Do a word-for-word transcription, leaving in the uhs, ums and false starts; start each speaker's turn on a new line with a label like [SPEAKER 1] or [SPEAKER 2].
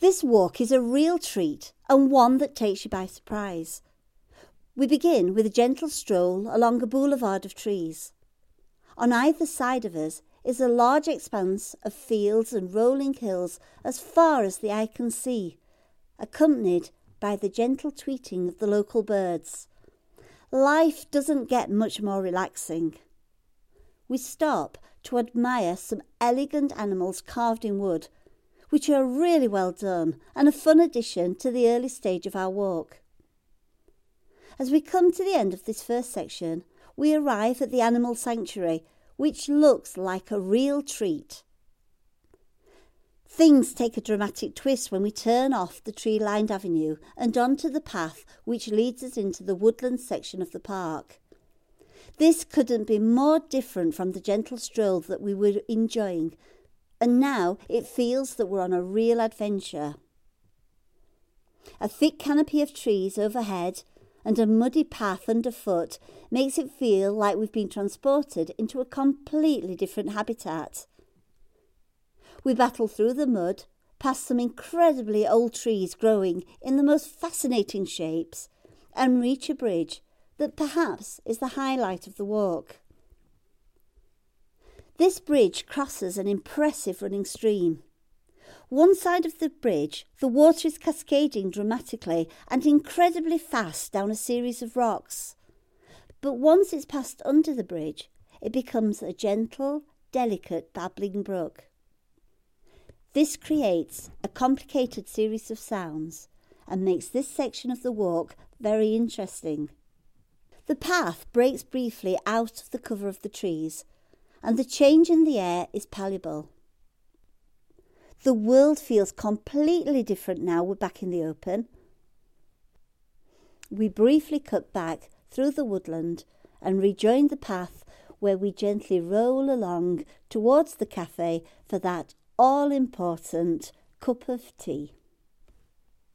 [SPEAKER 1] This walk is a real treat and one that takes you by surprise. We begin with a gentle stroll along a boulevard of trees. On either side of us is a large expanse of fields and rolling hills as far as the eye can see, accompanied by the gentle tweeting of the local birds. Life doesn't get much more relaxing. We stop to admire some elegant animals carved in wood, which are really well done and a fun addition to the early stage of our walk. As we come to the end of this first section, we arrive at the animal sanctuary, which looks like a real treat. Things take a dramatic twist when we turn off the tree-lined avenue and onto the path which leads us into the woodland section of the park. This couldn't be more different from the gentle stroll that we were enjoying, and now it feels that we're on a real adventure. A thick canopy of trees overhead and a muddy path underfoot makes it feel like we've been transported into a completely different habitat. We battle through the mud, past some incredibly old trees growing in the most fascinating shapes, and reach a bridge that perhaps is the highlight of the walk. This bridge crosses an impressive running stream. One side of the bridge, the water is cascading dramatically and incredibly fast down a series of rocks. But once it's passed under the bridge, it becomes a gentle, delicate, babbling brook. This creates a complicated series of sounds and makes this section of the walk very interesting. The path breaks briefly out of the cover of the trees, and the change in the air is palpable. The world feels completely different now we're back in the open. We briefly cut back through the woodland and rejoin the path where we gently roll along towards the cafe for that all-important cup of tea.